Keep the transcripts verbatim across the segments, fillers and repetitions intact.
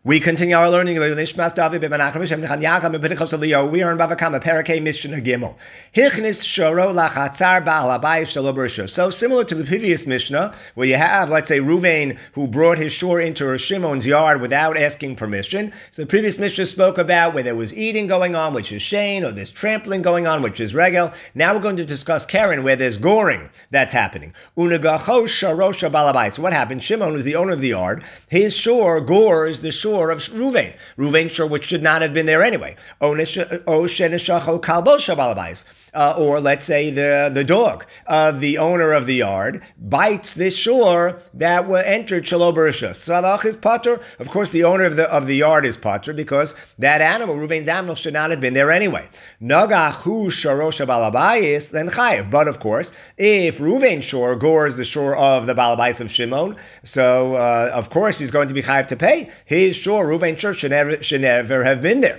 We continue our learning. We are in Bava Kama, Parakeh Mishnah Gimel. Hichnis shoro lachatzar ba'al habayis shelo b'rishus. So similar to the previous Mishnah, where you have, let's say, Ruvain who brought his shore into Shimon's yard without asking permission. So the previous Mishnah spoke about where there was eating going on, which is Shane, or there's trampling going on, which is Regel. Now we're going to discuss Karen, where there's goring that's happening. Unagacho sharosha ba'al habayis. So what happened? Shimon was the owner of the yard. His shore gores the shore of Ruvain. Ruvain shore, which should not have been there anyway. Uh, or let's say the, the dog of the owner of the yard bites this shore that were entered shelo b'rishus. Salach is patur. Of course, the owner of the of the yard is patur because that animal, Ruvain's animal, should not have been there anyway. Nagahu sharosh ba'al habayis, then chayev. But of course, if Ruvain's shore gores the shore of the ba'al habayis of Shimon, so uh, of course he's going to be chayev to pay. His shore, Ruvain's shore, should never should never have been there.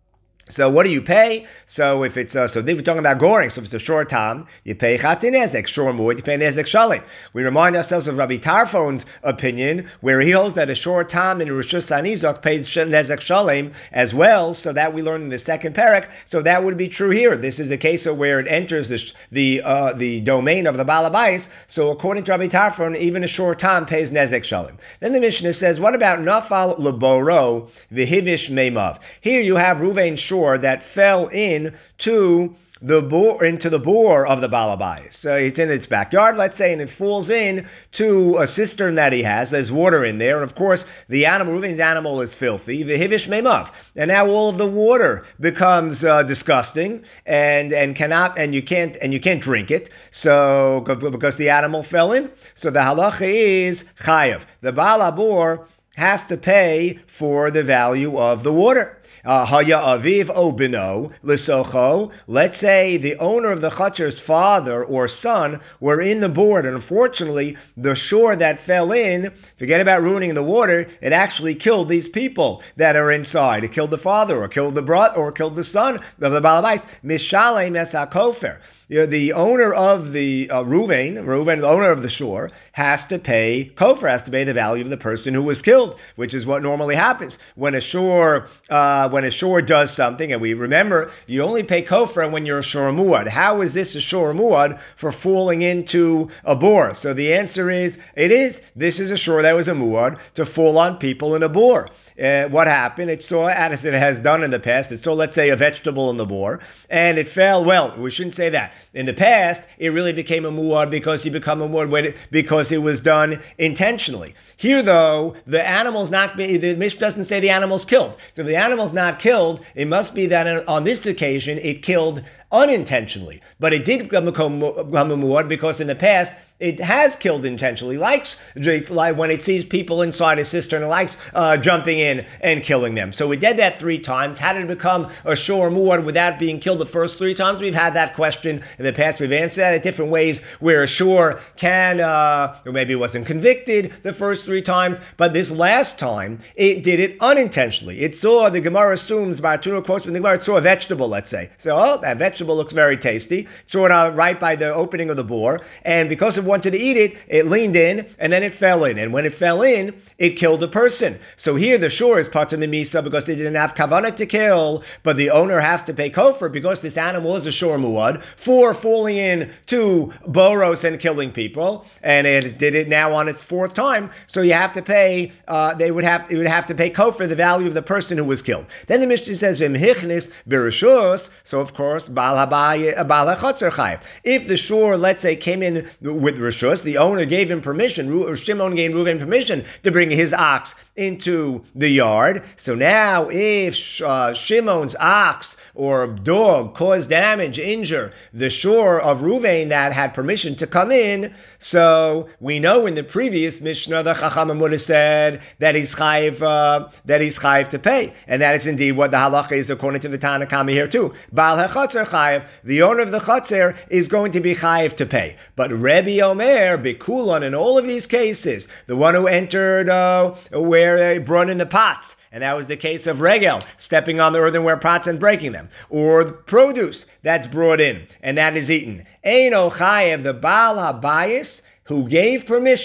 So what do you pay? So if it's uh, so they were talking about goring. So if it's a short time, you pay chatzin nezek. Short muad, you pay nezek shalim. We remind ourselves of Rabbi Tarfon's opinion, where he holds that a short time in Rishus Sanizok pays nezek shalim as well. So that we learn in the second parak. So that would be true here. This is a case of where it enters the the uh, the domain of the Baal Habayis. So according to Rabbi Tarfon, even a short time pays nezek shalim. Then the Mishnah says, what about nafal leboro v'hivish meimav? Here you have Ruvain's shore that fell in to the bore into the bore of the Baal Habayis. So it's in its backyard, let's say, and it falls in to a cistern that he has. There's water in there, and of course, the animal, Reuven's animal, is filthy. V'hivish meimav, and now all of the water becomes uh, disgusting, and and cannot and you can't and you can't drink it. So because the animal fell in, so the halacha is chayav. The Baal Habor has to pay for the value of the water. Haya aviv obino lisocho. Let's say the owner of the chutzner's father or son were in the board, and unfortunately, the shore that fell in, forget about ruining the water, it actually killed these people that are inside. It killed the father, or killed the brother, or killed the son of the Baal Habayis. Mishalem es hakofer. You know, the owner of the uh, Ruvain, Ruvain, the owner of the shore, has to pay kofer, has to pay the value of the person who was killed, which is what normally happens when a shore uh, when a shore does something. And we remember you only pay kofer when you're a shore muad. How is this a shore muad for falling into a bore? So the answer is it is. This is a shore that was a muad to fall on people in a bore. Uh, what happened? It saw, as it has done in the past, it saw, let's say, a vegetable in the bore, and it fell. Well, we shouldn't say that. In the past, it really became a muad because you become a muad because it was done intentionally. Here, though, the animal's not, the Mishnah doesn't say the animal's killed. So if the animal's not killed, it must be that on this occasion, it killed unintentionally. But it did become a muad because in the past, it has killed intentionally, likes like when it sees people inside a cistern, it likes uh, jumping in and killing them. So we did that three times. How did it become a shor muad without being killed the first three times? We've had that question in the past. We've answered that in different ways, where a shor can, uh, or maybe it wasn't convicted the first three times, but this last time, it did it unintentionally. It saw, the Gemara assumes, Bartuna quotes from the Gemara, it saw a vegetable, let's say. So, oh, that vegetable looks very tasty. It saw it uh, right by the opening of the bore, and because it wanted to eat it, it leaned in, and then it fell in. And when it fell in, it killed a person. So here the shore is patur mimisa because they didn't have kavanah to kill, but the owner has to pay kofer because this animal is a shore muad for falling in to boros and killing people, and it did it now on its fourth time. So you have to pay. Uh, they would have. It would have to pay kofer the value of the person who was killed. Then the Mishnah says v'mhichnis b'rishus. So of course, bal habayis bal hachotzer chayev. If the shore, let's say, came in with rishus, the owner gave him permission, or Shimon gave Reuven permission to bring his ox into the yard. So now if uh, Shimon's ox or dog caused damage, injure the shore of Reuven that had permission to come in, so we know in the previous Mishnah the Chacham would have said that he's chayiv, uh, that he's chayiv to pay, and that is indeed what the halacha is according to the Tanna Kama here too. Baal hachotzer chayiv, the owner of the chotzer is going to be chayiv to pay. But Rebbe Omer Bikulan, in all of these cases, the one who entered uh, where they brought in the pots, and that was the case of Regel, stepping on the earthenware pots and breaking them. Or the produce that's brought in, and that is eaten. Eino chayev, the Baal Habayis, who gave permission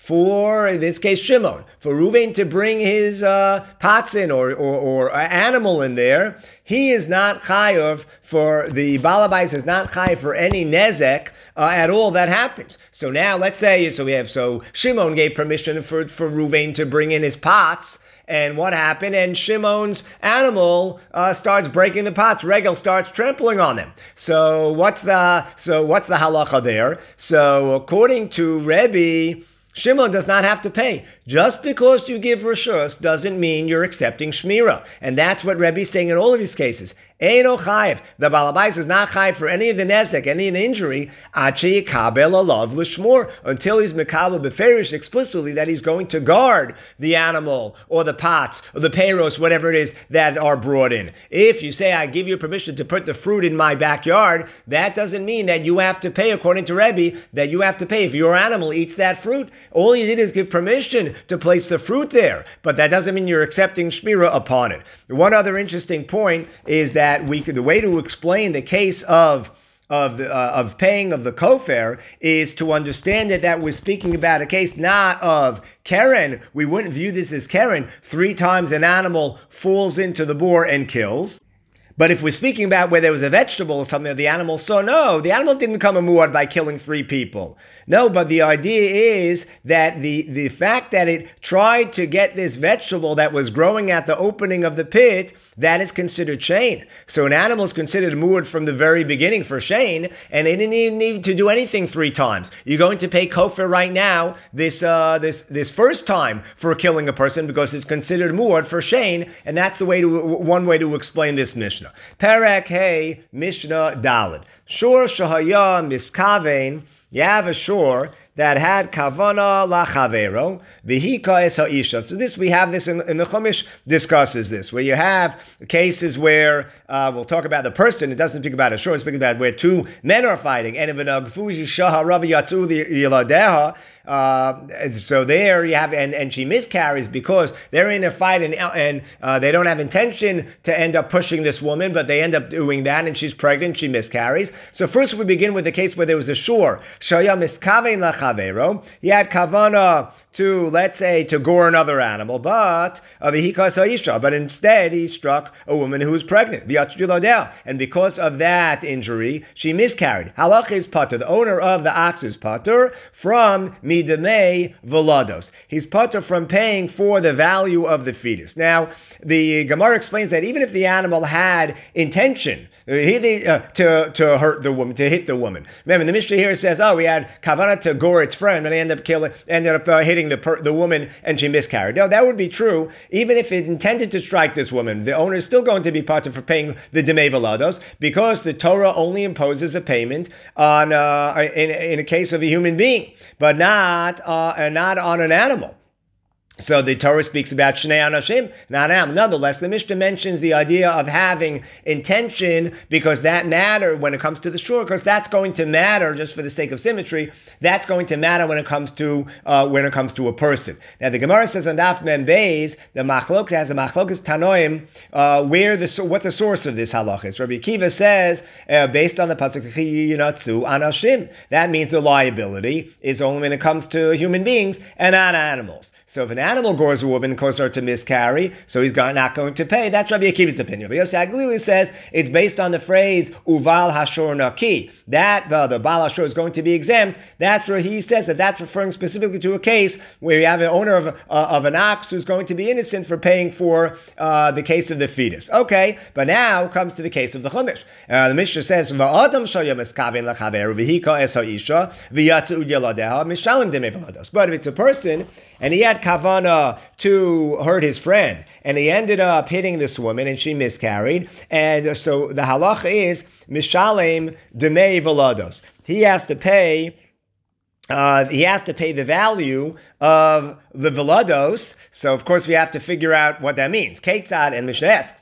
for, in this case, Shimon, for Reuven to bring his uh, pots in or, or, or animal in there, he is not chayav for, the balabais is not chayav for any nezek uh, at all that happens. So now let's say, so we have, so Shimon gave permission for, for Reuven to bring in his pots. And what happened? And Shimon's animal uh, starts breaking the pots. Regel starts trampling on them. So what's the so what's the halacha there? So according to Rebbe, Shimon does not have to pay. Just because you give reshus doesn't mean you're accepting shmira. And that's what Rebbe is saying in all of these cases. Eino chayiv. The balabais is not chayiv for any of the nezek, any of the injury, achi yikabel alav l'shmor, until he's mekabel beferish explicitly that he's going to guard the animal or the pots or the peiros, whatever it is that are brought in. If you say, I give you permission to put the fruit in my backyard, that doesn't mean that you have to pay, according to Rebbe, that you have to pay. If your animal eats that fruit, all you did is give permission to place the fruit there, but that doesn't mean you're accepting shmira upon it. One other interesting point is that we could, the way to explain the case of of the uh, of paying of the kofar is to understand that that we're speaking about a case not of Keren. We wouldn't view this as Keren. Three times an animal falls into the boar and kills. But if we're speaking about where there was a vegetable or something that the animal saw, no, the animal didn't become a muad by killing three people. No, but the idea is that the, the fact that it tried to get this vegetable that was growing at the opening of the pit, that is considered shane. So an animal is considered muad from the very beginning for shane, and they didn't even need to do anything three times. You're going to pay kofar right now this uh, this this first time for killing a person because it's considered muad for shane, and that's the way to one way to explain this Mishnah. Perek Hey Mishnah Daled. Shor Shahaya Miskavein. You have a shore that had kavana lachavero v'hika es ha'isha. So this, we have this in, in the Chumash discusses this, where you have cases where uh, we'll talk about the person. It doesn't speak about a shore. It speaks about where two men are fighting. And if an agfuji shaha ravi yatzu yiladeha. Uh, so there you have, and, and she miscarries because they're in a fight and and uh, they don't have intention to end up pushing this woman, but they end up doing that, and she's pregnant, she miscarries. So first we begin with the case where there was a shore. Shaya miskavein lachavero. He had kavana to, let's say, to gore another animal, but uh, but instead he struck a woman who was pregnant. And because of that injury, she miscarried. Halach is pater. The owner of the ox is pater from midamei volados. He's pater from paying for the value of the fetus. Now, the Gemara explains that even if the animal had intention He, uh, to to hurt the woman, to hit the woman. Remember, the Mishnah here says, "Oh, we had kavana to gore its friend, and they ended up killing, ended up uh, hitting the per, the woman, and she miscarried." No, that would be true even if it intended to strike this woman. The owner is still going to be part for paying the demei velados because the Torah only imposes a payment on uh, in in a case of a human being, but not uh, not on an animal. So the Torah speaks about Shnei Anashim, not Am. Nonetheless, the Mishnah mentions the idea of having intention because that matter when it comes to the shore, because that's going to matter just for the sake of symmetry. That's going to matter when it comes to uh, when it comes to a person. Now the Gemara says on Daf Mem Beis, the Machlok has a Machlokas Tanoim, uh, where the what the source of this halach is. Rabbi Akiva says uh, based on the pasuk Yinatzu Anashim, that means the liability is only when it comes to human beings and not animals. So if an animal gores a woman and causes her to miscarry, so he's not going to pay. That's Rabbi Akiva's opinion. But Yossi Aglili says it's based on the phrase uval hashor naki. That uh, the bal hashor is going to be exempt. That's where he says that that's referring specifically to a case where you have an owner of uh, of an ox who's going to be innocent for paying for uh, the case of the fetus. Okay, but now comes to the case of the chumash. Uh, the Mishnah says va'adam shayam eskaven lachaveru v'hika es ha'isha v'yatzu yaladeha mishalim demei v'lados. But if it's a person and he had kavana to hurt his friend, and he ended up hitting this woman, and she miscarried, and so the halacha is mishalem demei velados. He has to pay. Uh, he has to pay the value of the velados. So of course we have to figure out what that means. Ketzad, and Mishnah asks,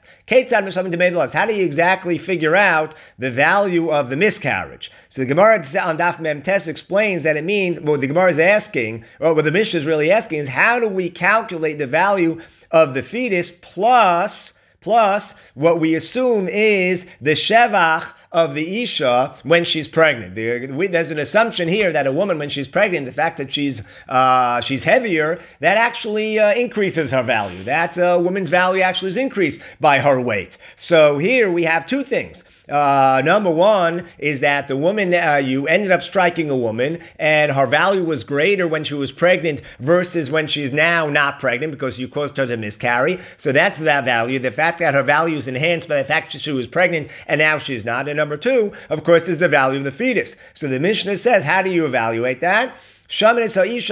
how do you exactly figure out the value of the miscarriage? So the Gemara on Daf Mem Tes explains that it means, what the Gemara is asking, or what the Mishnah is really asking is, how do we calculate the value of the fetus plus, plus what we assume is the shevach of the Isha when she's pregnant. There's an assumption here that a woman, when she's pregnant, the fact that she's uh, she's heavier, that actually uh, increases her value. That uh, woman's value actually is increased by her weight. So here we have two things. Uh, number one is that the woman, uh, you ended up striking a woman and her value was greater when she was pregnant versus when she's now not pregnant because you caused her to miscarry. So that's that value. The fact that her value is enhanced by the fact that she was pregnant and now she's not. And number two, of course, is the value of the fetus. So the Mishnah says, how do you evaluate that? Literally,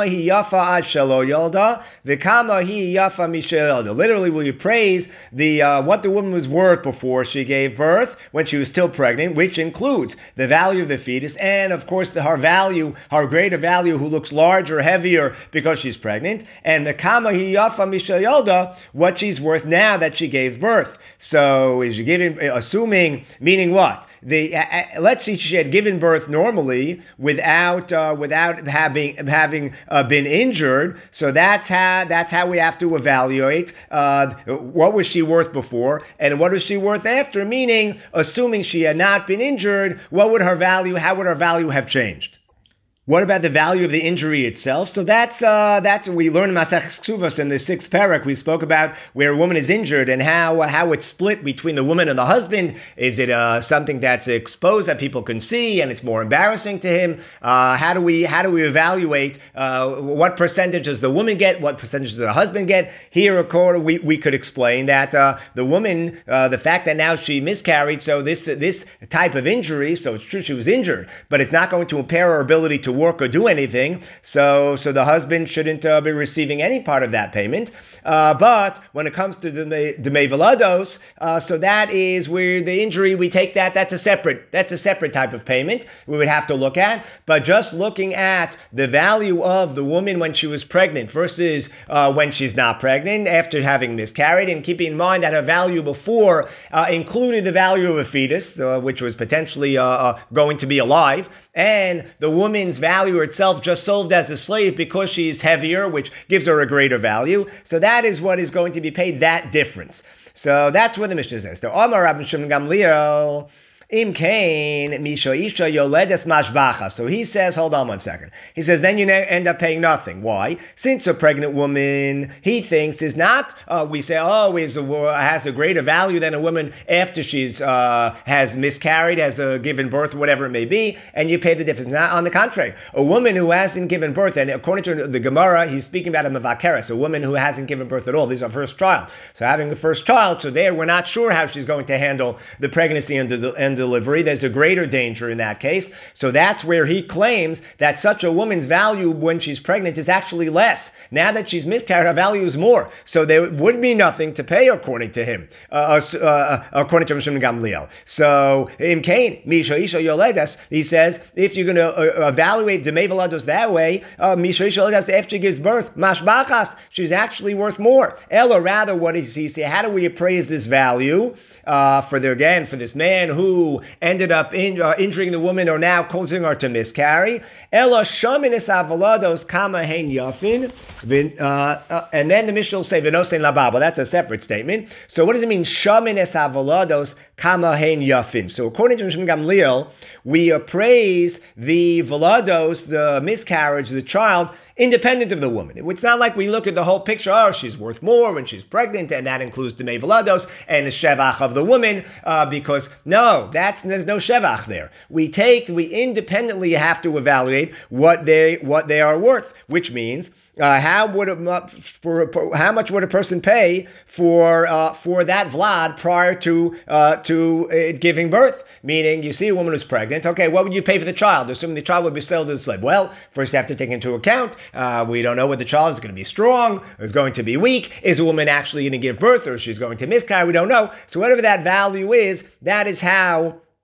we praise the uh, what the woman was worth before she gave birth, when she was still pregnant, which includes the value of the fetus and, of course, the, her value, her greater value, who looks larger, heavier because she's pregnant, and the kama hi yafa mishel yolda, what she's worth now that she gave birth. So, is you giving, assuming, meaning what? The, uh, let's see, she had given birth normally without uh, without having having uh, been injured. So that's how that's how we have to evaluate uh, what was she worth before and what was she worth after. Meaning, assuming she had not been injured, what would her value? How would her value have changed? What about the value of the injury itself? So that's uh, that's what we learned in Masech Ksuvos in the sixth parak. We spoke about where a woman is injured and how how it's split between the woman and the husband. Is it uh, something that's exposed that people can see and it's more embarrassing to him? Uh, how do we how do we evaluate uh, what percentage does the woman get? What percentage does the husband get? Here, of course, we, we could explain that uh, the woman, uh, the fact that now she miscarried, so this this type of injury, so it's true she was injured, but it's not going to impair her ability to work or do anything, so so the husband shouldn't uh, be receiving any part of that payment. Uh, but when it comes to the Demei Velados, uh, so that is where the injury, we take that, that's a separate, that's a separate type of payment we would have to look at. But just looking at the value of the woman when she was pregnant versus uh, when she's not pregnant, after having miscarried, and keeping in mind that her value before uh, included the value of a fetus, uh, which was potentially uh, uh, going to be alive, and the woman's value itself just sold as a slave because she's heavier, which gives her a greater value. So that is what is going to be paid, that difference. So that's what the Mishnah says. So Amar Rabbi Shimon Gamliel, Im kain misha isha yoledes mashbacha. So he says, hold on one second. He says, then you end up paying nothing. Why? Since a pregnant woman, he thinks, is not, uh, we say, oh, is a, has a greater value than a woman after she's uh, has miscarried, has uh, given birth, whatever it may be, and you pay the difference. Not on the contrary. A woman who hasn't given birth, and according to the Gemara, he's speaking about a mavakeres, a woman who hasn't given birth at all. This is her first child. So having a first child, so there we're not sure how she's going to handle the pregnancy and the and delivery. There's a greater danger in that case. So that's where he claims that such a woman's value when she's pregnant is actually less. Now that she's miscarried, her value is more. So there would be nothing to pay according to him, uh, uh, according to Rishon Gamliel. So in Cain, Misha Isha Yoledas, he says, if you're going to uh, evaluate the Mevelados that way, uh, Misha Isha Yoledas, after she gives birth, Mashbachas, she's actually worth more. Ella, rather, what does he say? How do we appraise this value? Uh, for the, again, for this man who ended up in, uh, injuring the woman or now causing her to miscarry. Ella shaminis avalados kama hein yafin. Uh, uh, and then the Mishnah will say, V'nosein lababa. That's a separate statement. So what does it mean? Shaminis avalados kama hein yafin. So according to Rishon Gamliel, we appraise the velados, the miscarriage, the child, independent of the woman. It's not like we look at the whole picture, oh, she's worth more when she's pregnant, and that includes the Mevelados and the Shevach of the woman, uh, because no, that's there's no Shevach there. We take, we independently have to evaluate what they what they are worth, which means Uh, how would a, for, how much would a person pay for uh, for that Vlad prior to uh, to uh, giving birth? Meaning, you see a woman who's pregnant. Okay, what would you pay for the child? Assuming the child would be sold as a slave. Well, first you have to take into account. Uh, we don't know whether the child is going to be strong or is going to be weak. Is a woman actually going to give birth or she's going to miscarry? We don't know. So whatever that value is, that is how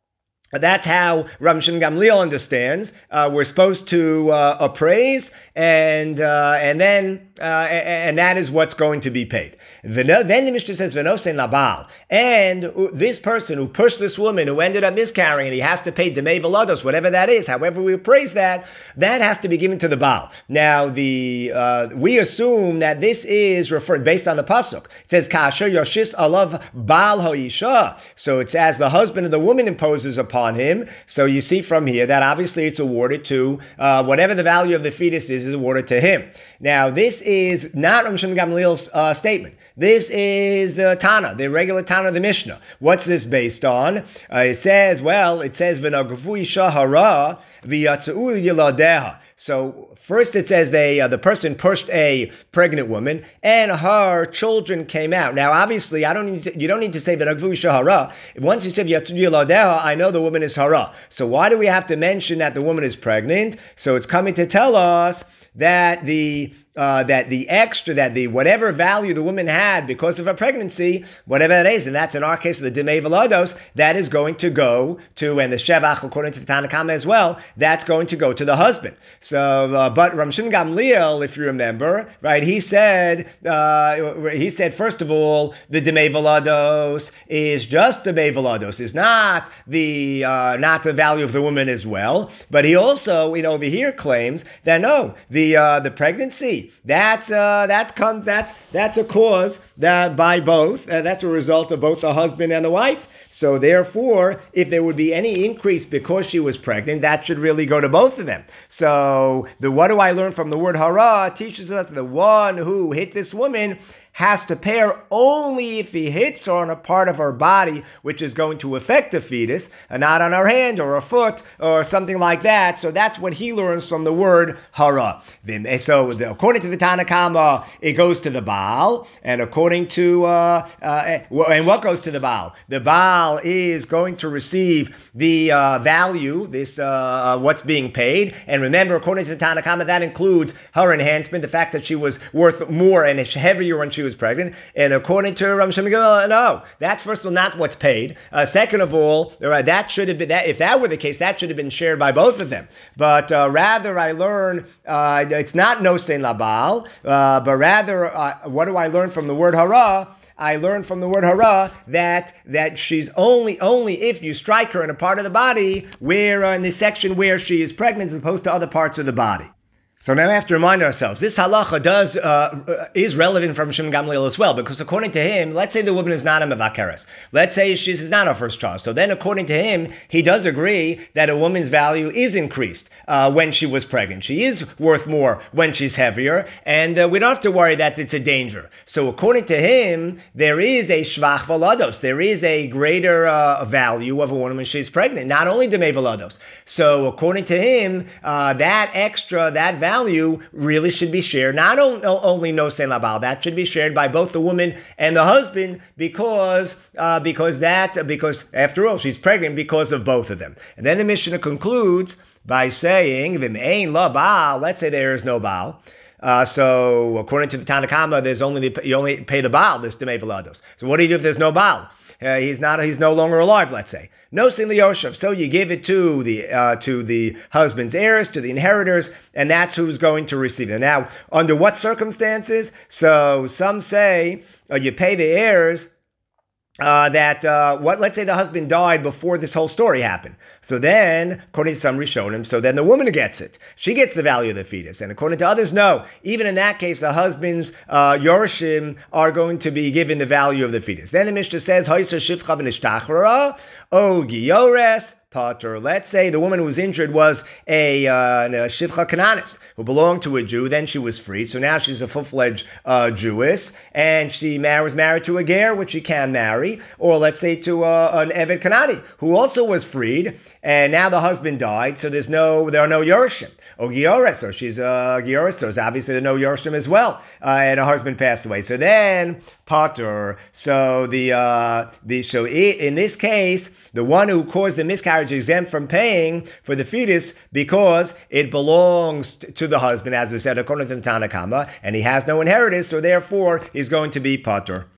That's how Ram Shimon Gamliel understands. Uh, we're supposed to uh, appraise, and uh, and then uh, and that is what's going to be paid. Then the Mishnah says, "V'nosein labal," and this person who pushed this woman who ended up miscarrying, and he has to pay demei velados, whatever that is. However we appraise that, that has to be given to the Baal. Now, the uh, we assume that this is referred based on the pasuk. It says, "Kasher yoshis alav Baal hoisha." So it's as the husband of the woman imposes upon on him. So you see from here that obviously it's awarded to uh, whatever the value of the fetus is, is awarded to him. Now, this is not Ram Shimon Gamliel's uh, statement. This is the Tana, the regular Tana of the Mishnah. What's this based on? Uh, it says, well, it says, "V'nagvu isha hara v'yatzeu yiladeha." So first it says they uh, the person pushed a pregnant woman and her children came out. Now obviously I don't need to, you don't need to say that Agvu isha hara. Once you say Yatudiyaladeha, I know the woman is hara. So why do we have to mention that the woman is pregnant? So it's coming to tell us that the Uh, that the extra, that the whatever value the woman had because of her pregnancy, whatever that is, and that's in our case the demei velados, that is going to go to, and the shevach according to the Tanna Kama as well, that's going to go to the husband. So, uh, but Ram Shimon Gamliel, if you remember, right, he said, uh, he said first of all, the demei velados is just demei velados, is not the uh, not the value of the woman as well. But he also, you know, over here claims that no, the uh, the pregnancy. That's uh, that comes that's that's a cause that by both. Uh, that's a result of both the husband and the wife. So therefore, if there would be any increase because she was pregnant, that should really go to both of them. So the what do I learn from the word hara teaches us the one who hit this woman has to pay her only if he hits her on a part of her body which is going to affect the fetus, and not on her hand or her foot or something like that. So that's what he learns from the word hara. So according to the Tanna Kama, it goes to the Baal, and according to uh, uh, and what goes to the Baal? The Baal is going to receive the uh, value, this uh, what's being paid. And remember, according to the Tanna Kama, that includes her enhancement, the fact that she was worth more and heavier when she was pregnant. And according to Ram Shimon Gamliel, no, that's first of all not what's paid. Uh, second of all, that should have been that. If that were the case, that should have been shared by both of them. But uh, rather, I learn uh, it's not nosein labal, uh, but rather, uh, what do I learn from the word hara? I learned from the word hara that that she's only only if you strike her in a part of the body where uh, in the section where she is pregnant, as opposed to other parts of the body. So now we have to remind ourselves, this halacha does uh, is relevant from Shimon Gamliel as well, because according to him, let's say the woman is not a mevakeres. Let's say she's not her first child. So then according to him, he does agree that a woman's value is increased uh, when she was pregnant. She is worth more when she's heavier, and uh, we don't have to worry that it's a danger. So according to him, there is a shvach velados. There is a greater uh, value of a woman when she's pregnant, not only demei velados. So according to him, uh, that extra, that value, value really should be shared. Not only nosein labal, that should be shared by both the woman and the husband, because uh, because that because after all she's pregnant because of both of them. And then the Mishnah concludes by saying, "V'me'ein la baal." Let's say there is no baal. Uh, so according to the Tanna Kama, there's only the, you only pay the baal, this demei velados. So what do you do if there's no baal? Uh, he's not. He's no longer alive. Let's say nosein liyoshav. So you give it to the uh, to the husband's heirs, to the inheritors, and that's who's going to receive it. Now, under what circumstances? So some say uh, you pay the heirs. Uh, that uh, what? Let's say the husband died before this whole story happened. So then, according to some Rishonim, so then the woman gets it. She gets the value of the fetus. And according to others, no. Even in that case, the husband's uh, Yorshim are going to be given the value of the fetus. Then the Mishnah says, "Hoysa shivcha v'nishtachrara, o giyores pater." Let's say the woman who was injured was a, uh, a shivcha kananis who belonged to a Jew. Then she was freed. So now she's a full-fledged uh, Jewess, and she was married to a ger, which she can marry, or let's say to uh, an Eved Kanani who also was freed. And now the husband died, so there's no, there are no Yorshim. Or Giores, or she's a uh, Giores, so obviously there are no Yorshim as well. Uh, and her husband passed away. So then, Potter, so the, uh, the, so in this case, the one who caused the miscarriage is exempt from paying for the fetus because it belongs to the husband, as we said, according to the Tanna Kama, and he has no inheritance, so therefore he's going to be Potter.